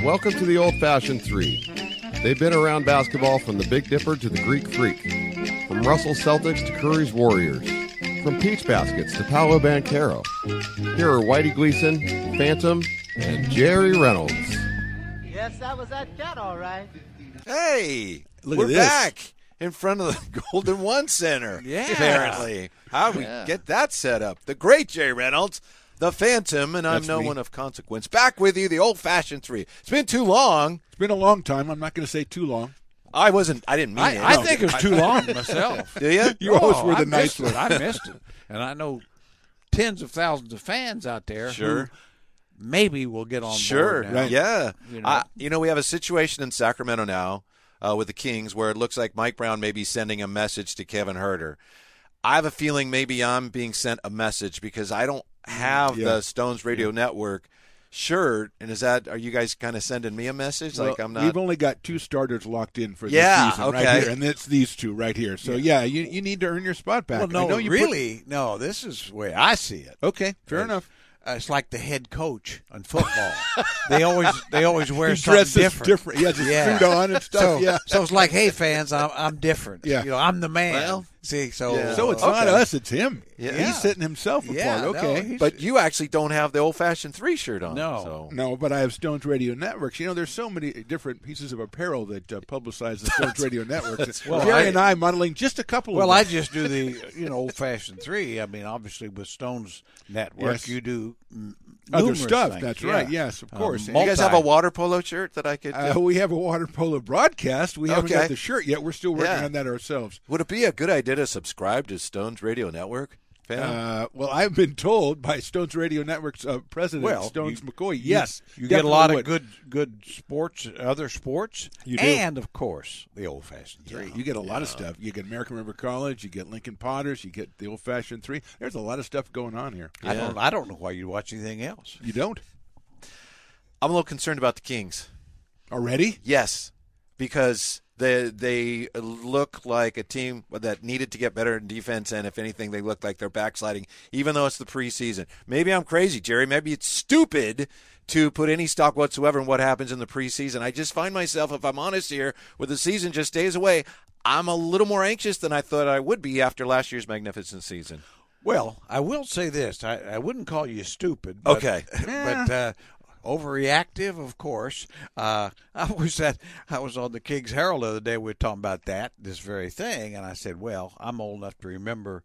Welcome to the Old-Fashioned Three. They've been around basketball from the Big Dipper to the Greek Freak, from Russell Celtics to Curry's Warriors, from Peach Baskets to Paolo Banchero. Here are Whitey Gleason, Phantom, and Jerry Reynolds. Yes, that was that cat, all right. Hey, Look we're at this. back in front of the Golden One Center. Yeah. Apparently. How do we get that set up? The great Jerry Reynolds, the Phantom, and I'm That's no me. one of consequence. Back with you, the old-fashioned three. It's been too long. It's been a long time. I'm not going to say too long. I didn't mean it. I think it was too long myself. Do you? You always were the I nice missed one. it. I missed it. And I know tens of thousands of fans out there Sure. who maybe will get on Sure. board now. Right. Yeah. You know. We have a situation in Sacramento now with the Kings where it looks like Mike Brown may be sending a message to Kevin Huerter. I have a feeling maybe I'm being sent a message because I don't have the Stones Radio Network shirt. And are you guys kind of sending me a message? Well, Like I'm not. We've only got two starters locked in for Yeah, this season right okay. here, and it's these two right here. So, you need to earn your spot back. Well, no, I know you no, this is the way I see it. Okay, fair enough. It's like the head coach in football. they always wear He something dresses different. He has his Yeah. suit on and stuff. So it's like, hey, fans, I'm different. Yeah. I'm the man. Well, see, so So it's not us, it's him. Yeah. He's setting himself Yeah, apart. no, Okay. he's- But you actually don't have the old-fashioned three shirt on. No. So. No, but I have Stones Radio Networks. There's so many different pieces of apparel that publicize the Stones Radio Networks. Well, Jerry I- and I modeling just a couple Well, of I them. just do the old-fashioned three. I mean, obviously with Stones Network, Yes. you do Other numerous stuff. things. That's Yeah. right. Yes, of course. You guys have a water polo shirt that I could. We have a water polo broadcast. We haven't Okay. got the shirt yet. We're still working Yeah. on that ourselves. Would it be a good idea to subscribe to Stones Radio Network? Well, I've been told by Stones Radio Network's president, Well, Stones you- McCoy, yes. You get a lot of definitely good sports, other sports, You do. and of course the old-fashioned three. would. You get a lot of stuff. You get American River College, you get Lincoln Potters, you get the old-fashioned three. There's a lot of stuff going on here. I don't know why you watch anything else. You don't? I'm a little concerned about the Kings. Already? Yes, because they look like a team that needed to get better in defense, and if anything, they look like they're backsliding, even though it's the preseason. Maybe I'm crazy, Jerry. Maybe it's stupid to put any stock whatsoever in what happens in the preseason. I just find myself, if I'm honest here, with the season just days away, I'm a little more anxious than I thought I would be after last year's magnificent season. Well, I will say this: I wouldn't call you stupid. But, Okay. but overreactive, of course. I was on the Kings Herald the other day. We were talking about this very thing, and I said, "Well, I'm old enough to remember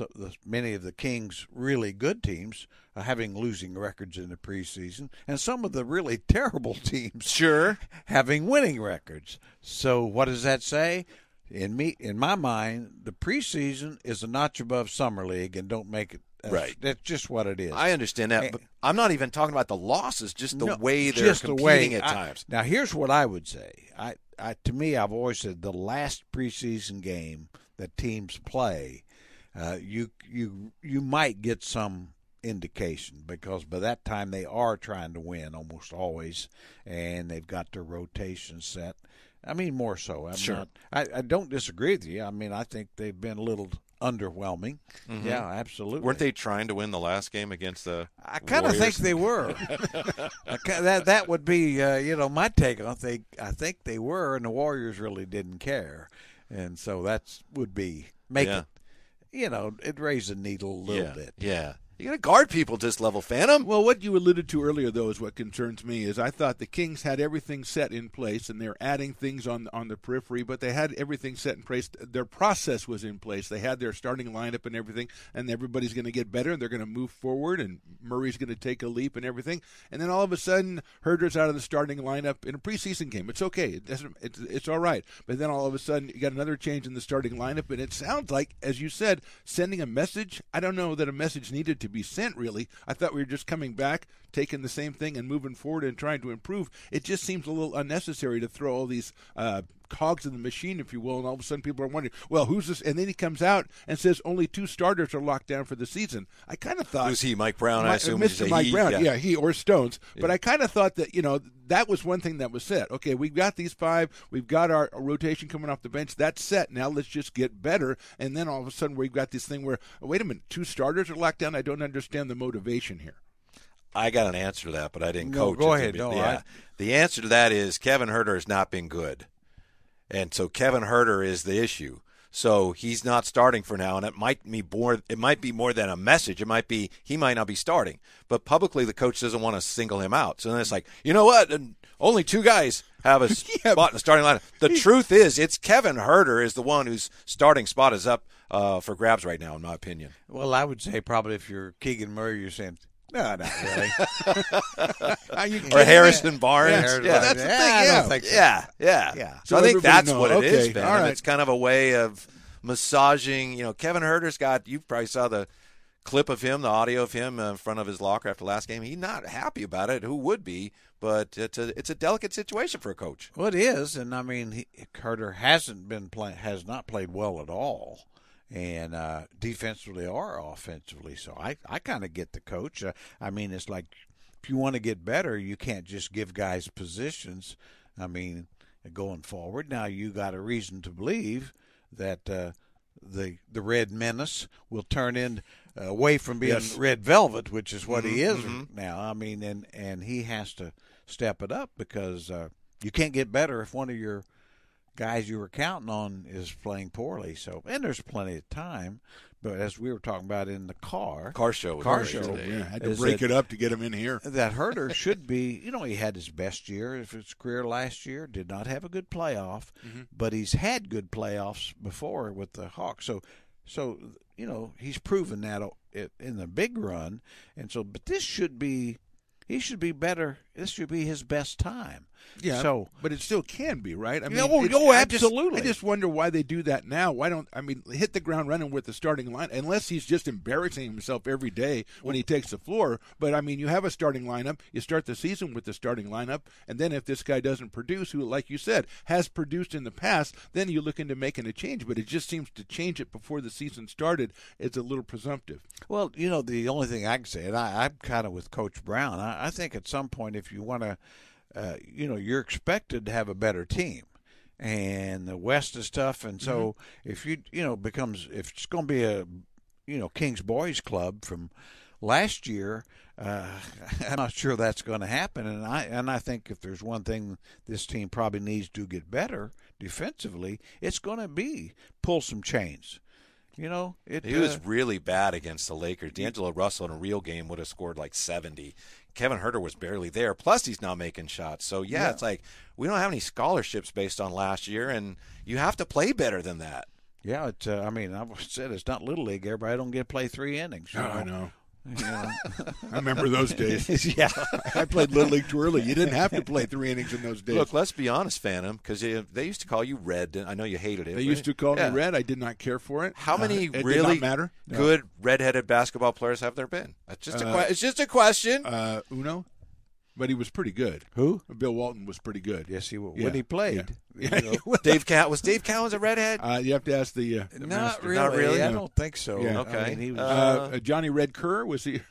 many of the Kings' really good teams having losing records in the preseason, and some of the really terrible teams, having winning records. So, what does that say?" In my mind, the preseason is a notch above summer league, and don't make it. Right. That's just what it is. I understand that, but I'm not even talking about the losses, just the way they're just the competing way- at times. Now, here's what I would say. To me, I've always said the last preseason game that teams play, you might get some indication, because by that time they are trying to win almost always, and they've got their rotation set. I mean, more so. I don't disagree with you. I mean, I think they've been a little underwhelming. Mm-hmm. Yeah, absolutely. Weren't they trying to win the last game against the I kind of think they were. That would be my take on it. I think they were, and the Warriors really didn't care, and so that would be it. It raised the needle a little bit. Yeah. You got to guard people at this level, Phantom. Well, what you alluded to earlier, though, is what concerns me. Is I thought the Kings had everything set in place, and they're adding things on the periphery, but they had everything set in place. Their process was in place. They had their starting lineup and everything, and everybody's going to get better. They're going to move forward, and Murray's going to take a leap and everything. And then all of a sudden, Herder's out of the starting lineup in a preseason game. It's okay. It's all right. But then all of a sudden, you got another change in the starting lineup, and it sounds like, as you said, sending a message. I don't know that a message needed to be sent, really. I thought we were just coming back, taking the same thing and moving forward and trying to improve. It just seems a little unnecessary to throw all these cogs in the machine, if you will, and all of a sudden people are wondering, well, who's this? And then he comes out and says only 2 starters are locked down for the season. I kind of thought... Who's he, Mike Brown, I assume? Mr. Mike Brown, yeah, he or Stones. Yeah. But I kind of thought that, that was one thing that was set. Okay, we've got these 5. We've got our rotation coming off the bench. That's set. Now let's just get better. And then all of a sudden we've got this thing where, wait a minute, 2 starters are locked down? I don't understand the motivation here. I got an answer to that, but I didn't No, coach. go it. ahead. No, yeah. The answer to that is Kevin Herter has not been good. And so Kevin Herter is the issue. So he's not starting for now, and it might be more than a message. It might be he might not be starting. But publicly the coach doesn't want to single him out. So then it's like, you know what? And only 2 guys have a spot in the starting lineup. The truth is it's Kevin Herter is the one whose starting spot is up for grabs right now, in my opinion. Well, I would say probably if you're Keegan Murray, you're saying, no, not really. Or Harrison Barnes. Yeah, that's the thing. I Yeah. don't think so. Yeah. So I think everybody that's knows. what it is, Okay, Ben. all right. It's kind of a way of massaging. Kevin Herter's got. You probably saw the clip of him, the audio of him in front of his locker after last game. He's not happy about it. Who would be? But it's a delicate situation for a coach. Well, it is, and I mean, Herter has not played well at all, and defensively or offensively. So I kind of get the coach. I mean, it's like if you want to get better, you can't just give guys positions. I mean, going forward, now you got a reason to believe that the Red Menace will turn in away from being Red Velvet, which is what he is now. I mean, and he has to step it up because you can't get better if one of your guys you were counting on is playing poorly. So, and there's plenty of time. But as we were talking about in the car show was car great show, today. Yeah, had to is break that- it up to get him in here. that Herter should be, he had his best year of his career last year, did not have a good playoff, but he's had good playoffs before with the Hawks. So he's proven that in the big run. And so, but he should be better. This should be his best time. Yeah, So, but it still can be, right? I mean, absolutely. I just wonder why they do that now. Why don't hit the ground running with the starting line? Unless he's just embarrassing himself every day when he takes the floor. But I mean, you have a starting lineup. You start the season with the starting lineup, and then if this guy doesn't produce, who, like you said, has produced in the past, then you look into making a change. But it just seems to change it before the season started. It's a little presumptive. well, the only thing I can say, and I'm kind of with Coach Brown, I think at some point if you want to, you're expected to have a better team. And the West is tough, and so if if it's going to be a, Kings Boys Club from last year, I'm not sure that's going to happen. And I think if there's one thing this team probably needs to get better defensively, it's going to be pull some chains. He was really bad against the Lakers. D'Angelo Russell in a real game would have scored like 70. Kevin Herter was barely there. Plus, he's now making shots. So, it's like we don't have any scholarships based on last year, and you have to play better than that. Yeah, I said it's not Little League. Everybody don't get to play 3 innings. I know. I remember those days. Yeah. I played Little League too early. You didn't have to play 3 innings in those days. Look, let's be honest, Phantom, because they used to call you Red. I know you hated it. They used to call Yeah. me Red. I did not care for it. How many it really did not matter? good redheaded basketball players have there been? That's just it's just a question. Uno, but he was pretty good. Who? Bill Walton was pretty good. Yes, he was. Yeah. When he played. Yeah. Dave Cowens a redhead? You have to ask the Not master. really. Not really? I No. don't think so. Yeah. Okay. I mean, he was Johnny Red Kerr, was he?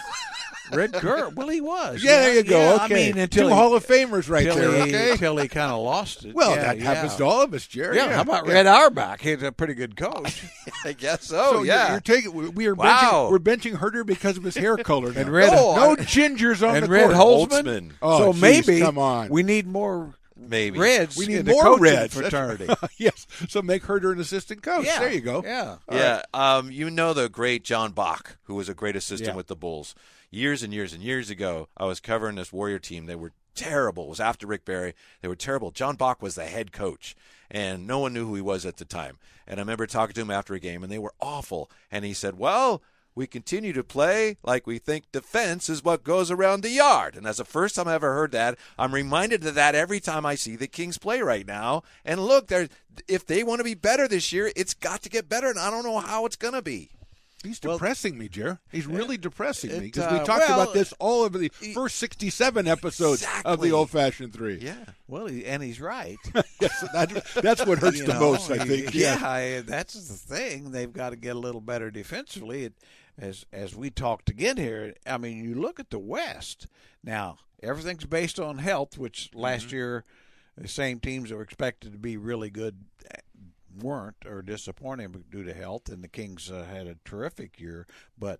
Red Kerr. Well, he was. Yeah, there you go. Yeah, Okay. I mean, until Two Hall of Famers right there, okay? Until he kind of lost it. Well, Yeah, that happens yeah. to all of us, Jerry. Yeah, how about Red Auerbach? He's a pretty good coach. I guess So you're taking. We are Wow. we're benching Herter because of his hair color. Now. And Red- no gingers on and the Red court. Holtzman. Oh, So geez, maybe come on. we need more Maybe. Reds. We in need the more coaching Reds. fraternity. Yes. So make Herter an assistant coach. Yeah. There you go. Yeah. Yeah, the great John Bach, who was a great assistant Yeah. with the Bulls. Years and years and years ago, I was covering this Warrior team. They were terrible. It was after Rick Barry. They were terrible. John Bach was the head coach, and no one knew who he was at the time. And I remember talking to him after a game, and they were awful. And he said, well, we continue to play like we think defense is what goes around the yard. And that's the first time I ever heard that. I'm reminded of that every time I see the Kings play right now. And look, if they want to be better this year, it's got to get better, and I don't know how it's going to be. He's depressing me, Jer. He's really depressing me it, because we talked well, about this all over the first 67 episodes of Exactly. the Old-Fashioned 3. Yeah. Well, and he's right. Yes, that's what hurts the most, I think. Yeah, that's the thing. They've got to get a little better defensively. As we talked again here, I mean, you look at the West. Now, everything's based on health, which last year the same teams that were expected to be really good weren't, or disappointing due to health, and the Kings had a terrific year. But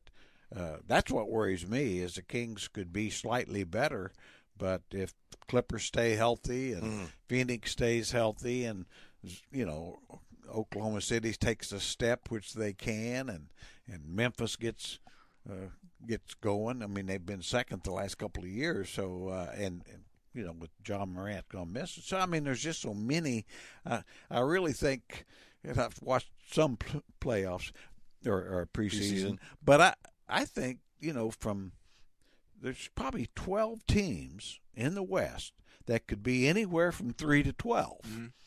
that's what worries me is the Kings could be slightly better, but if Clippers stay healthy and Phoenix stays healthy and, Oklahoma City takes a step, which they can, and Memphis gets going. I mean, they've been second the last couple of years, so and with John Morant going to miss it. So, I mean, there's just so many. I really think, and I've watched some playoffs or preseason, but I think, there's probably 12 teams in the West that could be anywhere from 3 to 12.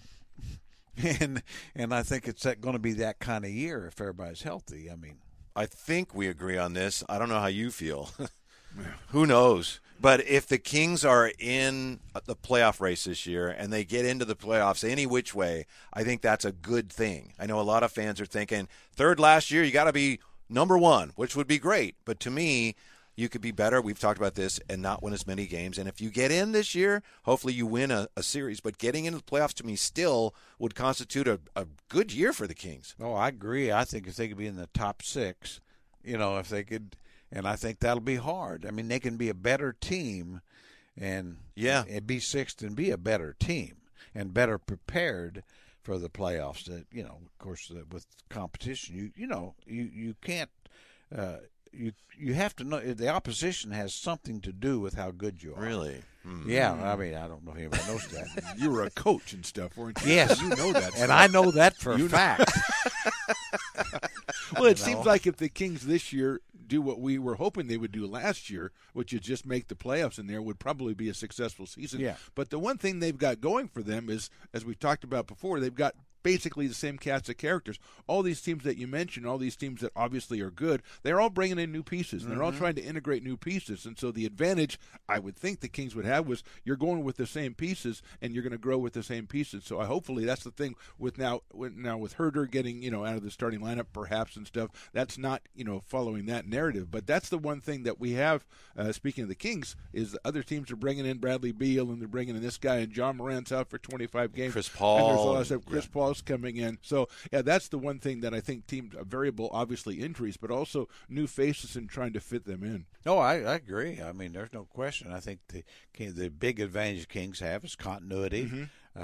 And I think it's going to be that kind of year if everybody's healthy. I mean, I think we agree on this. I don't know how you feel. Who knows? But if the Kings are in the playoff race this year and they get into the playoffs any which way, I think that's a good thing. I know a lot of fans are thinking, third last year, you got to be number one, which would be great. But to me, you could be better. We've talked about this and not win as many games. And if you get in this year, hopefully you win a series. But getting into the playoffs to me still would constitute a good year for the Kings. Oh, I agree. I think if they could be in the top 6, if they could, and I think that'll be hard. I mean, they can be a better team and be 6th and be a better team and better prepared for the playoffs. That of course, with competition, you can't. You have to know the opposition has something to do with how good you are. Really? Yeah. I mean, I don't know if anybody knows that. You were a coach and stuff, weren't you? Yes, you know that. And I know that for a fact. Well, it seems like if the Kings this year do what we were hoping they would do last year, which is just make the playoffs in there, would probably be a successful season. Yeah. But the one thing they've got going for them is, as we talked about before, they've got basically the same cast of characters. All these teams that you mentioned, all these teams that obviously are good, they're all bringing in new pieces. And they're all trying to integrate new pieces. And so the advantage I would think the Kings would have was you're going with the same pieces and you're going to grow with the same pieces. So hopefully that's the thing with with Herder getting, out of the starting lineup perhaps and stuff. That's not, following that narrative. But that's the one thing that we have, speaking of the Kings, is the other teams are bringing in Bradley Beal and they're bringing in this guy, and John Morant's out for 25 games. Chris Paul. And there's a lot of stuff. Chris Paul coming in. So, that's the one thing that I think teams are variable, obviously injuries, but also new faces and trying to fit them in. Oh, I agree. I mean, there's no question. I think the big advantage Kings have is continuity.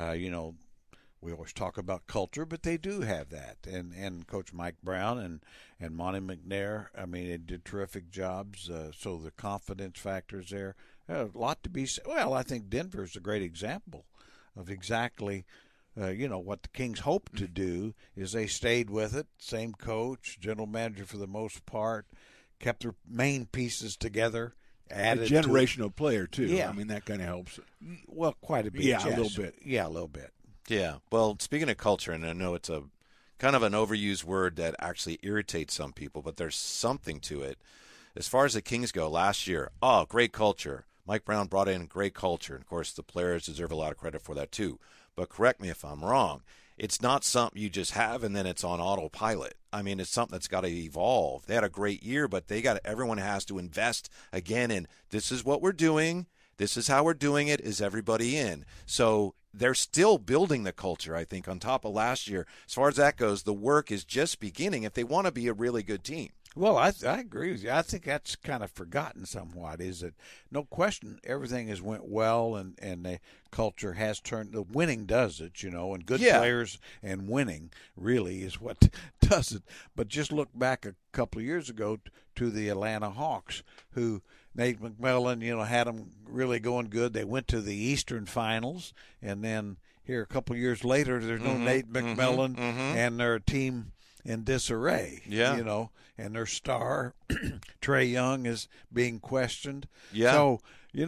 We always talk about culture, but they do have that. And Coach Mike Brown and Monty McNair, I mean, they did terrific jobs. So the confidence factors there, a lot to be said. Well, I think Denver's a great example of exactly what the Kings hope to do is they stayed with it. Same coach, general manager for the most part, kept their main pieces together. Added a generational player, too. Yeah. I mean, that kind of helps. Well, quite a bit. Yeah, yes. a little bit. Yeah, a little bit. Yeah. Well, speaking of culture, and I know it's a kind of an overused word that actually irritates some people, but there's something to it. As far as the Kings go, last year, great culture. Mike Brown brought in great culture. And, of course, the players deserve a lot of credit for that, too. But correct me if I'm wrong. It's not something you just have and then it's on autopilot. I mean, it's something that's got to evolve. They had a great year, but everyone has to invest again in this is what we're doing. This is how we're doing it. Is everybody in? So they're still building the culture, I think, on top of last year. As far as that goes, the work is just beginning if they want to be a really good team. Well, I agree with you. I think that's kind of forgotten somewhat. Is that no question everything has went well and the culture has turned. The winning does it, and good players and winning really is what does it. But just look back a couple of years ago to the Atlanta Hawks, who Nate McMillan, had them really going good. They went to the Eastern Finals, and then here a couple of years later, there's no Nate McMillan, and their team in disarray, and their star, Trae Young, is being questioned. Yeah. So,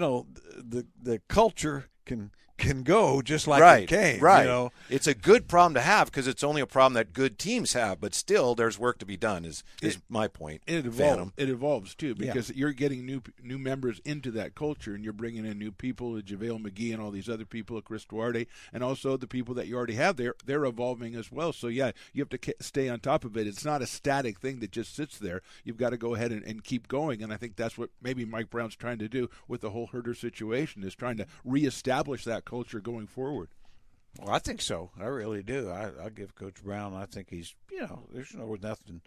the culture can go just like it came. Right. It's a good problem to have because it's only a problem that good teams have, but still there's work to be done is my point. It evolves too because you're getting new members into that culture and you're bringing in new people, JaVale McGee and all these other people, Chris Duarte, and also the people that you already have there. They're evolving as well. So, you have to stay on top of it. It's not a static thing that just sits there. You've got to go ahead and keep going, and I think that's what maybe Mike Brown's trying to do with the whole Herder situation is trying to reestablish that culture going forward. Well, I think so. I really do. I give Coach Brown. I think he's. There's nothing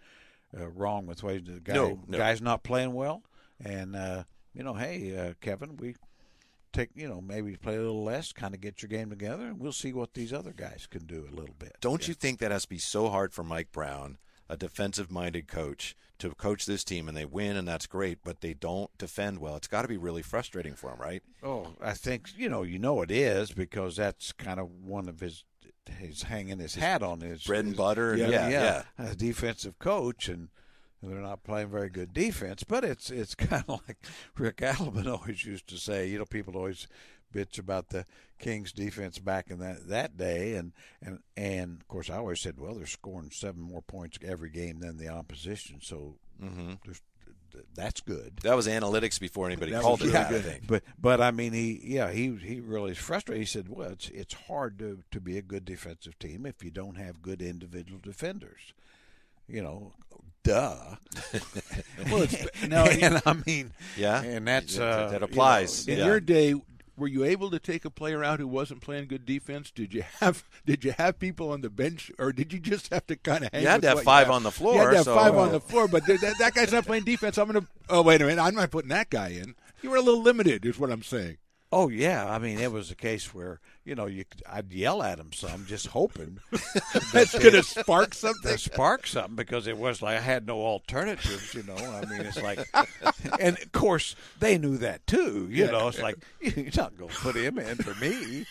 wrong with ways the guy, No. guy's not playing well, and hey, Kevin, we take maybe play a little less, kind of get your game together, and we'll see what these other guys can do a little bit. Don't you think that has to be so hard for Mike Brown, a defensive-minded coach, to coach this team, and they win, and that's great, but they don't defend well? It's got to be really frustrating for him, right? Oh, I think it is, because that's kind of one of his hanging his hat on his Bread and butter. Yeah. As defensive coach, and they're not playing very good defense. But it's kind of like Rick Alabin always used to say. People always bitch about the Kings defense back in that day, and of course I always said, well, they're scoring 7 more points every game than the opposition, so that's good. That was analytics before anybody That called was it really that, good. I think. But I mean, he really is frustrated. He said, well, it's hard to be a good defensive team if you don't have good individual defenders. Duh. Well, and I mean, Yeah, and that's that applies. in Yeah. your day, were you able to take a player out who wasn't playing good defense? Did you have people on the bench, or did you just have to kind of hang? You had with to have what 5 had? on the floor. You had to have so- 5 on the floor, but that guy's not playing defense. Oh, wait a minute, I'm not putting that guy in. You were a little limited, is what I'm saying. Oh yeah, I mean, it was a case where I'd yell at him some, just hoping That's going to spark something. to spark something, because it was like I had no alternatives. I mean, it's like, and of course they knew that too. It's like, you're not going to put him in for me.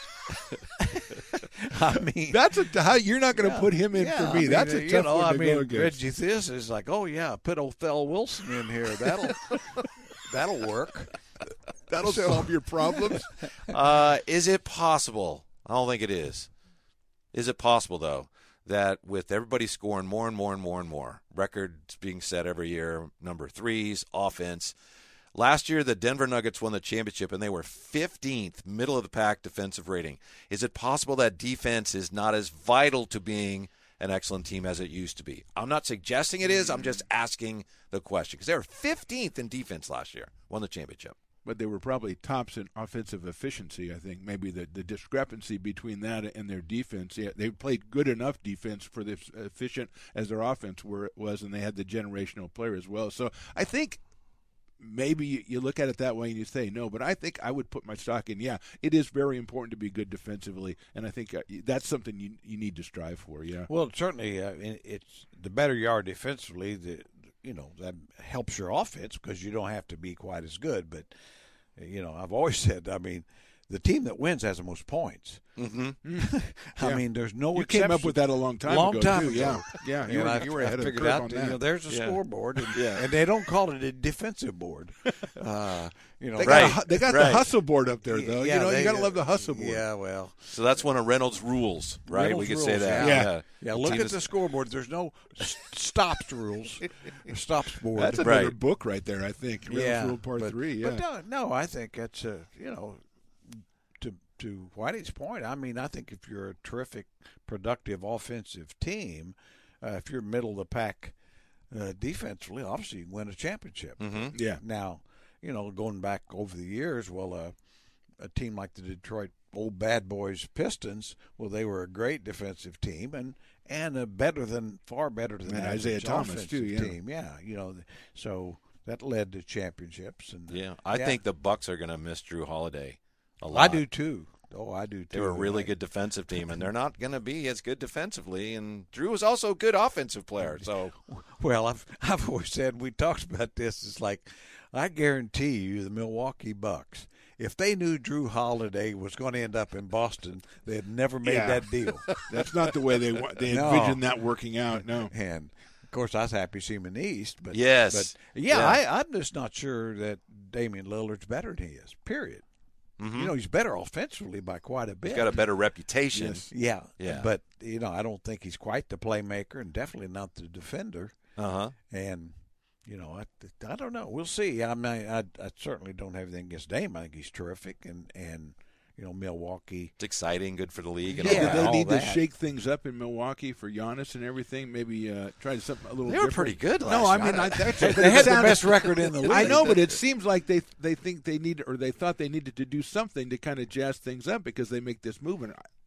I mean, How you're not going to put him in for me. That's a tough one to go against. Reggie Theus is like, oh yeah, put Othello Wilson in here. That'll work. That'll solve your problems. Is it possible? I don't think it is. Is it possible, though, that with everybody scoring more and more and more and more, records being set every year, number threes, offense. Last year, the Denver Nuggets won the championship, and they were 15th, middle of the pack defensive rating. Is it possible that defense is not as vital to being an excellent team as it used to be? I'm not suggesting it is. I'm just asking the question, because they were 15th in defense last year, won the championship. But they were probably tops in offensive efficiency. I think maybe the discrepancy between that and their defense. Yeah, they played good enough defense for the efficient as their offense was, and they had the generational player as well. So I think maybe you look at it that way and you say no, but I think I would put my stock in. Yeah, it is very important to be good defensively, and I think that's something you need to strive for. Yeah. Well, certainly, it's the better you are defensively, that helps your offense, because you don't have to be quite as good. But I've always said, I mean, the team that wins has the most points. Mm-hmm. I mean, there's no You exception. came up with that a long time ago. too. Yeah. And You were ahead of the figured curve out on that, that. there's a scoreboard, and, Yeah. and they don't call it a defensive board. They Right. got, they got right. the hustle board up there, though. Yeah, You got to love the hustle board. Yeah, well, So that's one of Reynolds' rules, right? Reynolds We could rules, say that. yeah. yeah. Look Team at is- the scoreboard. There's no stops rules, stops board. That's another Right. book right there, I think. Reynolds Rule Part but, 3, yeah. But no, I think that's to Whitey's point. I mean, I think if you're a terrific, productive offensive team, if you're middle of the pack defensively, obviously you can win a championship. Mm-hmm. Yeah. Now, going back over the years, well, a team like the Detroit Old Bad Boys Pistons, well, they were a great defensive team and far better than And that Isaiah Thomas, offensive too, yeah. team. Yeah, so that led to championships. And Yeah, I think the Bucks are going to miss Drew Holiday a lot. I do too. Oh, I do too. They were a really good defensive team, and they're not going to be as good defensively. And Drew is also a good offensive player. So Well, I've always said, we talked about this. It's like, I guarantee you, the Milwaukee Bucks, if they knew Drew Holiday was going to end up in Boston, they had never made Yeah. that deal. That's not the way they No. envisioned that working out, no. And of course, I was happy to see him in the East. But Yes. but Yeah. I'm just not sure that Damian Lillard's better than he is. Period. Mhm. He's better offensively by quite a bit. he's got a better reputation. Yes. Yeah. Yeah. But I don't think he's quite the playmaker, and definitely not the defender. Uh-huh. And I don't know. We'll see. I mean, I certainly don't have anything against Dame. I think he's terrific, and Milwaukee. It's exciting, good for the league. And Yeah, all did that. they all need to that. shake things up in Milwaukee for Giannis and everything? Maybe try something a little They were different? pretty good last No, I year. mean, They had the best record in the league. I know, but it seems like they think they need, or they thought they needed to do something to kind of jazz things up because they make this move. And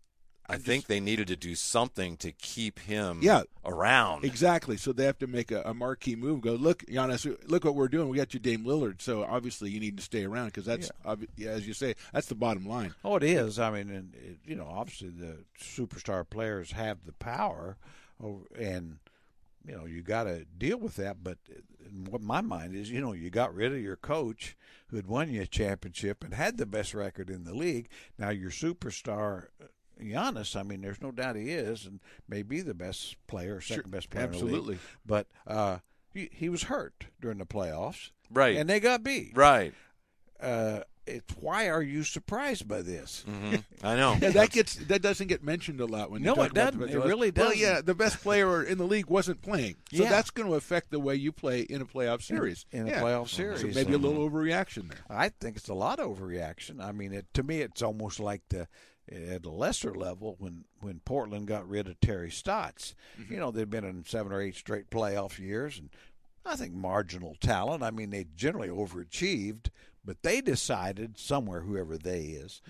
I think they needed to do something to keep him around. Exactly. So they have to make a marquee move. Go, look, Giannis, look what we're doing. We got you Dame Lillard. So obviously you need to stay around because that's, as you say, that's the bottom line. Oh, it is. I mean, and, obviously the superstar players have the power, and you got to deal with that. But what my mind is, you got rid of your coach who had won you a championship and had the best record in the league. Now your superstar, Giannis, I mean, there's no doubt he is, and may be the best player, second best player absolutely. in the league. But he was hurt during the playoffs, right? And they got beat, right. It's why are you surprised by this? Mm-hmm. I know. Yeah, that doesn't get mentioned a lot when you talk it doesn't. about It really doesn't. Well, yeah, the best player in the league wasn't playing, so that's going to affect the way you play in a playaoff series. In a playoff series, so maybe a little overreaction there. I think it's a lot of overreaction. I mean, to me, it's almost like at a lesser level when Portland got rid of Terry Stotts. Mm-hmm. They've been in 7 or 8 straight playoff years, and I think marginal talent. I mean, they generally overachieved, but they decided somewhere, whoever they is,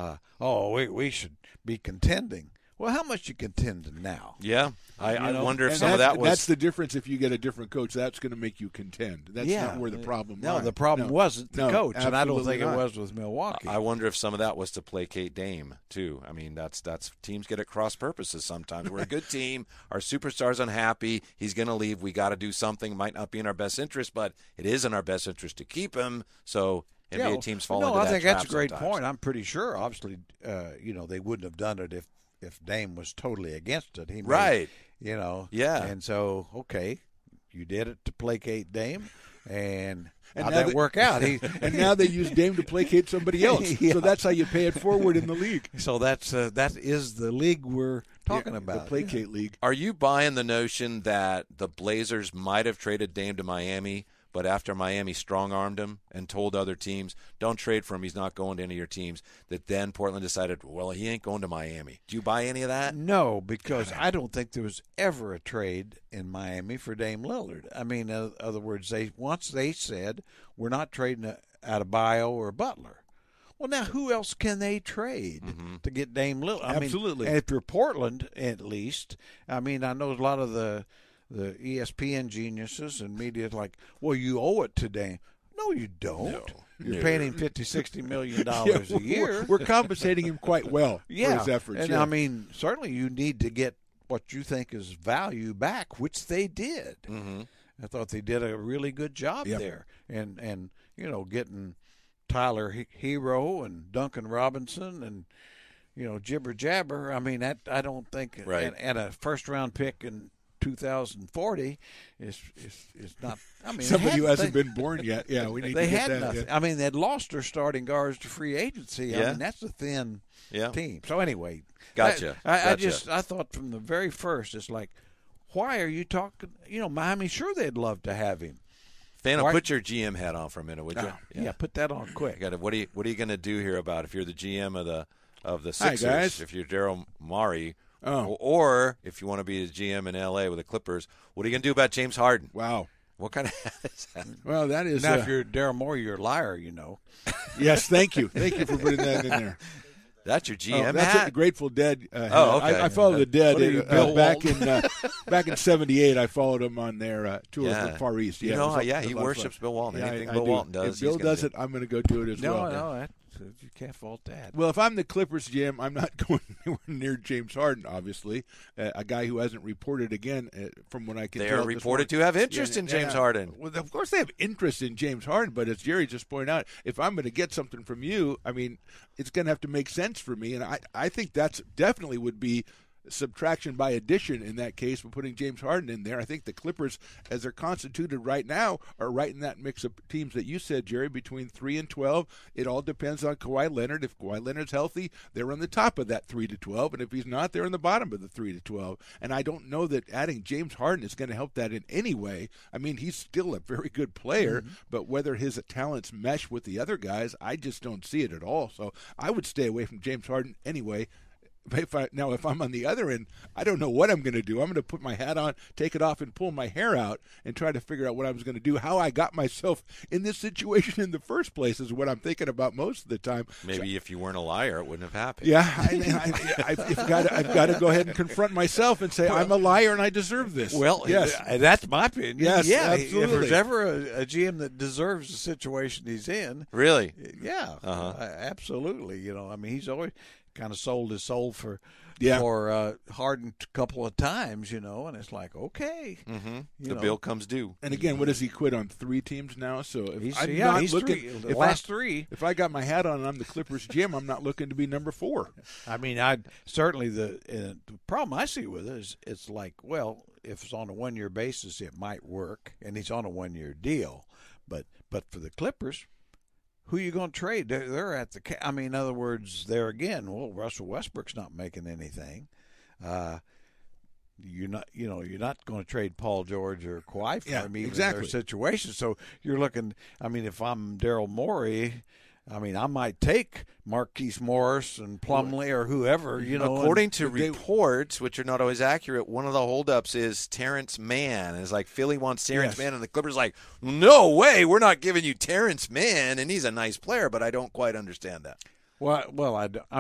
we should be contending. Well, how much you contending now? Yeah, I wonder if some of that was. That's the difference. If you get a different coach, that's going to make you contend. That's not where the problem. No, lies. the problem wasn't the coach, and I don't think not. it was with Milwaukee. I wonder if some of that was to placate Dame too. I mean, that's teams get at cross purposes sometimes. We're a good team. Our superstar's unhappy. He's going to leave. We got to do something. Might not be in our best interest, but it is in our best interest to keep him. So NBA teams fall into that. I think that's a great sometimes. point. I'm pretty sure. Obviously, they wouldn't have done it if Dame was totally against it. He right. Yeah. And so, okay, you did it to placate Dame, and how'd now that work out? And now they use Dame to placate somebody else. So that's how you pay it forward in the league. So that is the league we're talking about. The placate league. Are you buying the notion that the Blazers might have traded Dame to Miami, but after Miami strong-armed him and told other teams, don't trade for him, he's not going to any of your teams, that then Portland decided, well, he ain't going to Miami. Do you buy any of that? No, because I don't think there was ever a trade in Miami for Dame Lillard. I mean, in other words, once they said, we're not trading Adebayo or Butler. Well, now who else can they trade to get Dame Lillard? Absolutely. And if you're Portland, at least, I mean, I know a lot of the ESPN geniuses and media is like, well, you owe it to Dame. No, you don't. No. You're paying him $50-60 million a year. We're compensating him quite well for his efforts. And I mean, certainly you need to get what you think is value back, which they did. I thought they did a really good job there. And getting Tyler Hero and Duncan Robinson and jibber jabber. I mean, that I don't think and a first round pick in 2040 is not. I mean, somebody who hasn't been born yet. Yeah, we need. They to get had that. nothing. Yeah. I mean, they'd lost their starting guards to free agency. I mean, that's a thin team. So anyway, Gotcha. I thought from the very first, it's like, why are you talking? Miami, sure they'd love to have him. Fano, put your GM hat on for a minute, would you? Yeah, put that on quick. What are you going to do here about if you're the GM of the Sixers? Hi, guys. If you're Daryl Morey. Or if you want to be the GM in L.A. with the Clippers, what are you going to do about James Harden? Wow. What kind of hat is that? Well, that is. Now, if you're Daryl Morey, you're a liar, Yes, thank you. Thank you for putting that in there. That's your GM that's hat? a Grateful Dead hat. Okay. I followed the Dead back in '78. I followed him on their tour of the Far East. Yeah, he worships Bill Walton. Anything Bill do. Walton does, if Bill does it, I'm going to go do it as well. No, you can't fault that. Well, if I'm the Clippers GM, I'm not going anywhere near James Harden, obviously. A guy who hasn't reported again, from what I can tell. They are reported to have interest in James Harden. Well, of course they have interest in James Harden, but as Jerry just pointed out, if I'm going to get something from you, I mean, it's going to have to make sense for me. And I think that's definitely would be subtraction by addition in that case, with putting James Harden in there. I think the Clippers, as they're constituted right now, are right in that mix of teams that you said, Jerry, between 3 and 12. It all depends on Kawhi Leonard. If Kawhi Leonard's healthy, they're on the top of that 3 to 12, and if he's not, they're in the bottom of the 3 to 12. And I don't know that adding James Harden is going to help that in any way. I mean, he's still a very good player, but whether his talents mesh with the other guys, I just don't see it at all. So I would stay away from James Harden anyway. if I'm on the other end, I don't know what I'm going to do. I'm going to put my hat on, take it off, and pull my hair out and try to figure out what I was going to do. How I got myself in this situation in the first place is what I'm thinking about most of the time. Maybe if you weren't a liar, it wouldn't have happened. Yeah, I've got to go ahead and confront myself and say I'm a liar and I deserve this. Well, yes, that's my opinion. Yes, yeah, absolutely. If there's ever a GM that deserves the situation he's in, Really? yeah, absolutely. I mean, he's always kind of sold his soul for Harden a couple of times, and it's like, okay. Mm-hmm. The bill comes due. And again, what does he quit on 3 teams now? So if he's looking, the last 3. If I got my hat on and I'm the Clippers GM, I'm not looking to be number 4. I mean, the problem I see with it is it's like, well, if it's on a 1-year basis, it might work, and he's on a 1-year deal, but for the Clippers, who are you going to trade? They're at the. I mean, in other words, there again. Well, Russell Westbrook's not making anything. You're not going to trade Paul George or Kawhi for him, even in their situation. So you're looking. I mean, if I'm Daryl Morey, I mean, I might take Marquise Morris and Plumlee or whoever, According to reports, which are not always accurate, one of the holdups is Terrence Mann. It's like Philly wants Terrence Mann, and the Clippers like, no way, we're not giving you Terrence Mann, and he's a nice player, but I don't quite understand that. Well,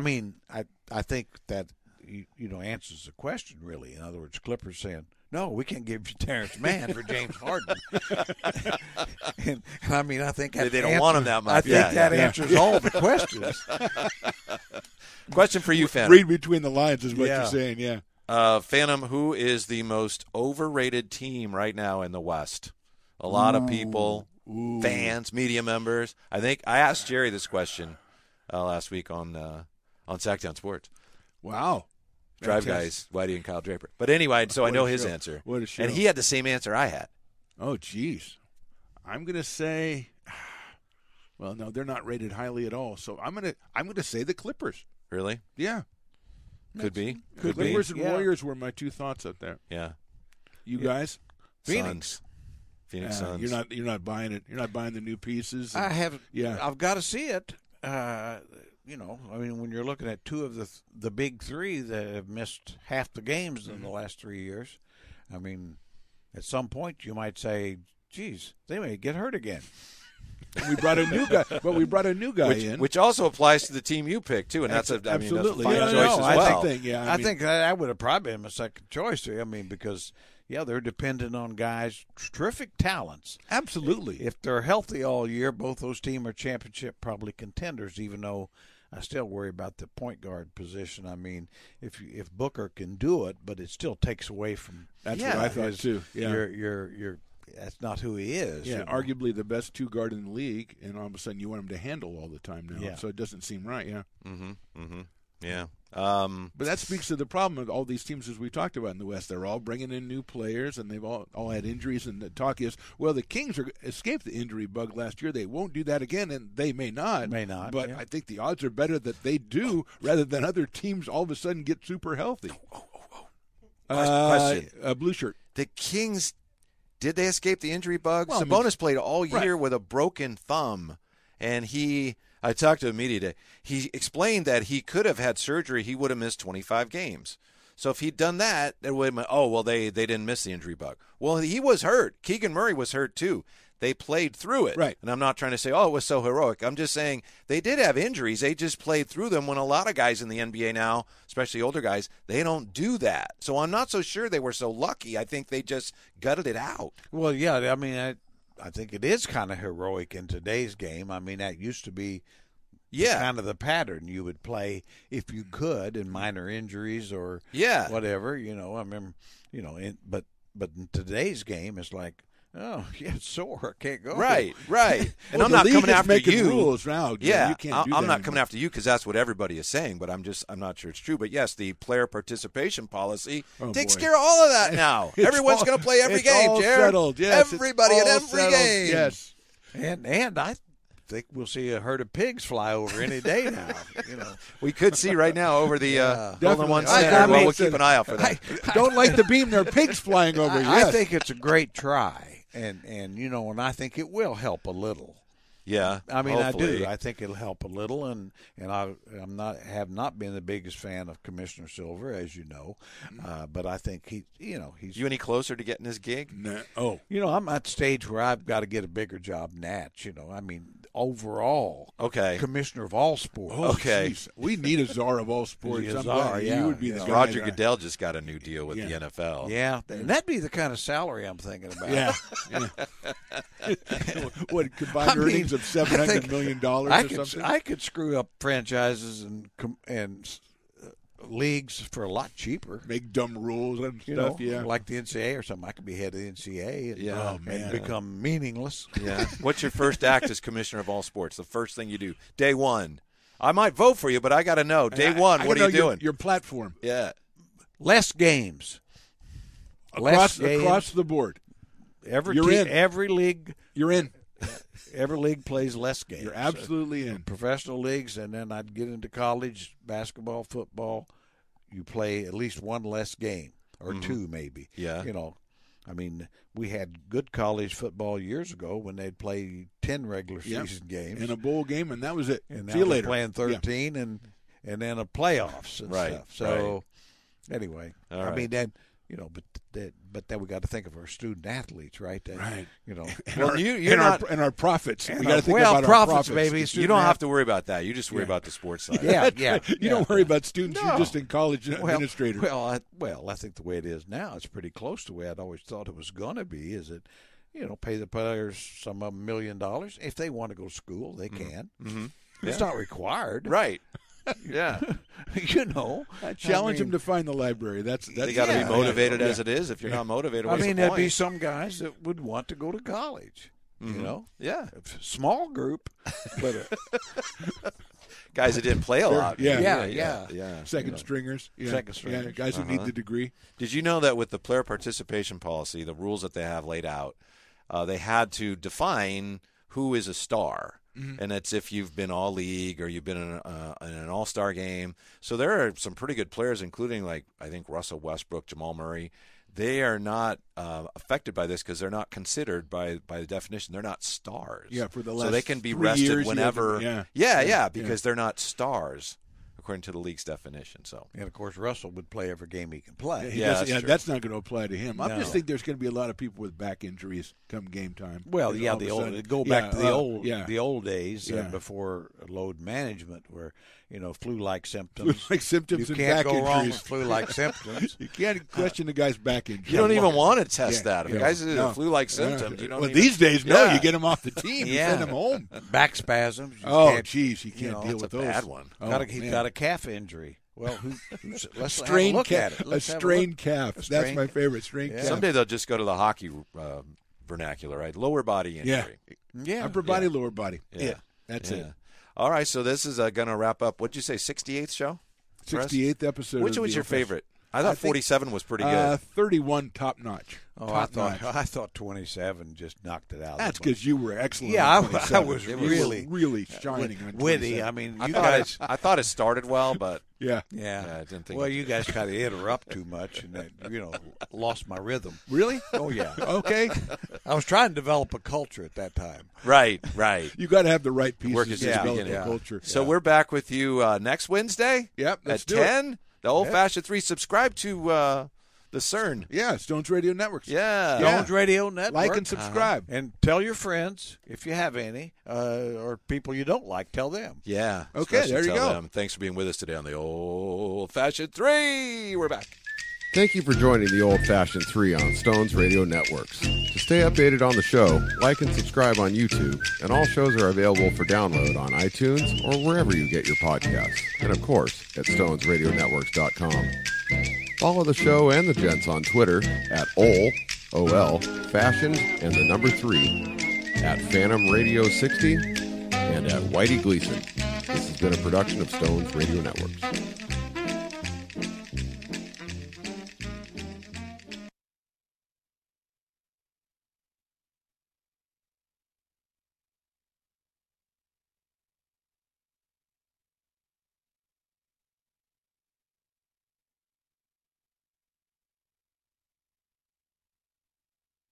I think that answers the question really. In other words, Clippers saying, no, we can't give you Terrence Mann for James Harden. and I mean, I think they don't want him that much. I think that answers all the questions. Question for you, Phantom. Read between the lines is what you're saying, yeah. Phantom, who is the most overrated team right now in the West? A lot of people, fans, media members. I think I asked Jerry this question last week on Sacktown Sports. Wow. Drive Guys, Whitey and Kyle Draper. But anyway, so I know his answer. What a show. And he had the same answer I had. Oh, geez. I'm going to say, well, no, they're not rated highly at all. So I'm going to say the Clippers. Really? Yeah. Could be. Clippers and Warriors were my 2 thoughts up there. Yeah. You guys? Phoenix Suns. You're not buying it. You're not buying the new pieces. I have. Yeah. I've got to see it. I mean, when you're looking at 2 of the big 3 that have missed half the games in the last 3 years, I mean, at some point you might say, geez, they may get hurt again. We brought a new guy, but we brought a new guy in. Which also applies to the team you picked, too, and that's a fine choice as well. I think that would have probably been a second choice. I mean, because, they're dependent on guys, terrific talents. Absolutely. If they're healthy all year, both those teams are championship probably contenders, even though I still worry about the point guard position. I mean, if Booker can do it, but it still takes away from. That's what I thought too. Yeah, you're that's not who he is. Yeah, arguably the best 2 guard in the league, and all of a sudden you want him to handle all the time now. Yeah. So it doesn't seem right. Yeah. Yeah. But that speaks to the problem of all these teams, as we talked about in the West. They're all bringing in new players, and they've all had injuries. And the talk is, well, the Kings escaped the injury bug last year. They won't do that again, and they may not. But I think the odds are better that they do rather than other teams all of a sudden get super healthy. Question. Blue shirt. The Kings, did they escape the injury bug? Well, Sabonis played all year with a broken thumb, and I talked to him media day. He explained that he could have had surgery. He would have missed 25 games. So if he'd done that, it would have been, they didn't miss the injury bug. Well, he was hurt. Keegan Murray was hurt too. They played through it. Right. And I'm not trying to say, it was so heroic. I'm just saying they did have injuries. They just played through them when a lot of guys in the NBA now, especially older guys, they don't do that. So I'm not so sure they were so lucky. I think they just gutted it out. Well, yeah, I mean, I think it is kind of heroic in today's game. I mean, that used to be kind of the pattern you would play if you could in minor injuries or whatever. I remember, but in today's game, it's like, it's sore. I can't go. Right. And well, I'm not coming after making you. Rules now. Yeah, you can't do I'm that not anymore. coming after you because that's what everybody is saying. But I'm not sure it's true. But yes, the player participation policy takes care of all of that now. Everyone's going to play every game, all Jared. Settled. Yes, everybody it's at all every settled. game. Yes, and I think we'll see a herd of pigs fly over any day now. We could see right now over the Golden One definitely. Center. We'll keep an eye out for that. Don't like the beam. There are pigs flying over. I think it's a great try, and and I think it will help a little. Yeah, I mean, hopefully. I do. I think it'll help a little, and have not been the biggest fan of Commissioner Silver, as you know, but I think he's. You any closer to getting his gig? No. Oh, I'm at the stage where I've got to get a bigger job than that. I mean, overall, Okay. commissioner of all sports. Okay. geez. We need a czar of all sports. He's a I'm czar, glad yeah. You would be the guy. Roger that- Goodell just got a new deal with Yeah. the NFL. Yeah, and that'd be the kind of salary I'm thinking about. Yeah. What combined I mean, earnings of $700 million or something? I could screw up franchises and leagues for a lot cheaper. Make dumb rules and You stuff. know, Yeah. like the NCAA or something. I could be head of the NCAA and, Yeah. Oh, man. and become meaningless. Yeah. What's your first act as commissioner of all sports? The first thing you do, day one. I might vote for you, but I got to know. Day one, I what are gotta you know doing? Your platform Yeah. Less games. Less games. across the board. Every You're in. every league plays less games. You're absolutely in. Professional leagues, and then I'd get into college basketball, football. You play at least one less game or two, maybe. Yeah. I mean, we had good college football years ago when they'd play 10 regular Yep. season games, In a bowl game, and that was it. and See now you they're later. playing Yeah. 13 and then a playoffs and Right, stuff. So anyway, All I right. mean then but then we got to think of our student athletes, right? That, Right. Well, you're and not. and our profits. We And got to think well, about profits, our profits. baby. You don't have to worry about that. You just worry about the sports side. Yeah, You don't worry about students. No. You're just in college administrator. I think the way it is now, it's pretty close to the way I'd always thought it was going to be. Is it, pay the players some of them $1 million if they want to go to school, they can. Mm-hmm. It's not required, Right. Yeah. I challenge them to find the library. That's They got to Yeah. be motivated Yeah. as it is. If you're not motivated, I what's mean, the there'd be point? some guys that would want to go to college. Yeah. Small group, but Guys that didn't play a lot. Yeah. Yeah. second stringers. Yeah. Second stringers. Yeah, guys who need the degree. Did you know that with the player participation policy, the rules that they have laid out, they had to define who is a star. And it's if you've been all league or you've been in an all-star game. So there are some pretty good players, including I think Russell Westbrook, Jamal Murray. They are not affected by this because they're not considered by the definition. They're not stars. Yeah, for the so last they can be 3 rested years, whenever. yeah. Because they're not stars according to the league's definition. So and of course Russell would play every game he can play. Yeah, that's true. That's not going to apply to him. I No. just think there's going to be a lot of people with back injuries come game time. Well, All yeah, of the a old sudden. go back to the old days Yeah. before load management, where flu-like symptoms. Like symptoms you and can't back go wrong injuries. with flu-like symptoms. You can't question the guy's back injury. you don't even want to test Yeah. that. If Yeah. guys have No. flu-like symptoms, you don't. Well, even, these days, no. Yeah. You get them off the team. You Yeah. send them home. Back spasms. You Oh, can't- geez, you can't deal that's with a those. bad one. Oh, He's man. got a calf injury. Well, let's have a strained look calf. at it. A Let's have strained look. calf. That's strained- my favorite. Strained Yeah. calf. Someday they'll just go to the hockey vernacular, right? Lower body injury. Yeah, Upper body, lower body. Yeah. That's Yeah. it. All right, so this is going to wrap up. What'd you say, 68th show? for us? 68th episode. Which of was the your Old Fashioned. favorite? I thought think, 47 was pretty good. 31 top notch. Oh, I thought 27 just knocked it out. That's because you were excellent. Yeah, on I 27. was You really- were really shining on witty. 27. I mean, I you thought guys. I thought it started well, but Yeah. Yeah. I didn't think Well, it- you guys kind of interrupt too much, and that, lost my rhythm. Really? Oh yeah. Okay. I was trying to develop a culture at that time. right. You got to have the right pieces Work to is just develop beginning. a culture. So we're back with you next Wednesday. Yep, let's at do it. 10. The Old Fashioned 3. Subscribe to the CERN. Yeah, Stones Radio Networks. Yeah. Stones Radio Network. Like and subscribe. And tell your friends, if you have any, or people you don't like, tell them. Yeah. Okay, Especially there you tell go. them. Thanks for being with us today on the Old Fashioned 3. We're back. Thank you for joining the Old Fashioned 3 on Stones Radio Networks. To stay updated on the show, like and subscribe on YouTube, and all shows are available for download on iTunes or wherever you get your podcasts, and of course at stonesradionetworks.com. Follow the show and the gents on Twitter at OL, Fashioned, and the number 3, at Phantom Radio 60, and at Whitey Gleason. This has been a production of Stones Radio Networks.